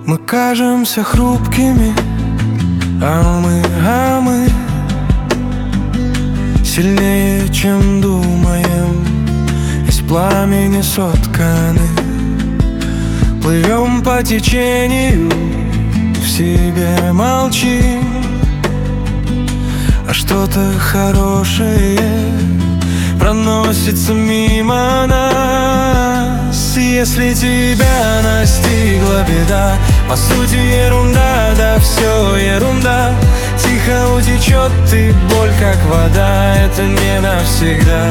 Мы кажемся хрупкими, а мы сильнее, чем думаем, из пламени сотканы. Плывем по течению, в себе молчим, а что-то хорошее проносится мимо нас. Если тебя настигла беда, по сути ерунда, да все ерунда. Тихо утечет и боль, как вода, это не навсегда.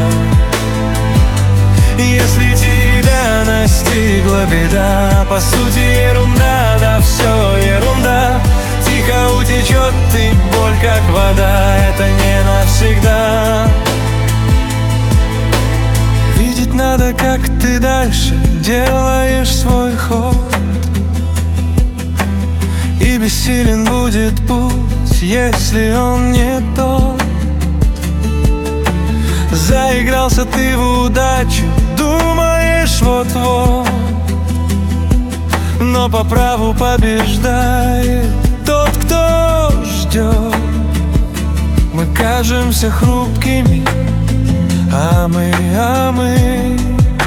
Если тебя настигла беда, по сути ерунда, да все ерунда. Тихо утечет и боль, как вода, это не навсегда. Видеть надо, как ты дальше делаешь свой ход, и бессилен будет путь, если он не тот. Заигрался ты в удачу, думаешь вот-вот, но по праву побеждает тот, кто ждет. Мы кажемся хрупкими, а мы,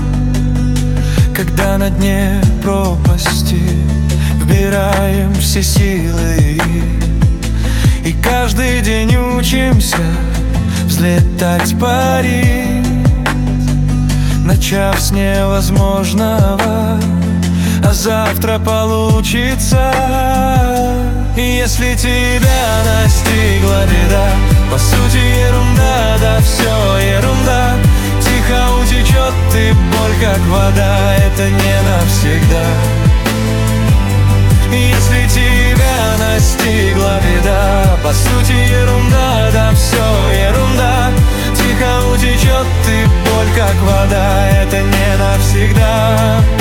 когда на дне пропасти вбираем все силы, и каждый день учимся взлетать, парить, начав с невозможного, а завтра получится. Если тебя настигла беда, по сути ерунда, да все ерунда. Тихо утечет и боль, как вода, это не навсегда. Если тебя настигла беда, по сути ерунда, да все ерунда. Тихо утечет и боль, как вода, это не навсегда.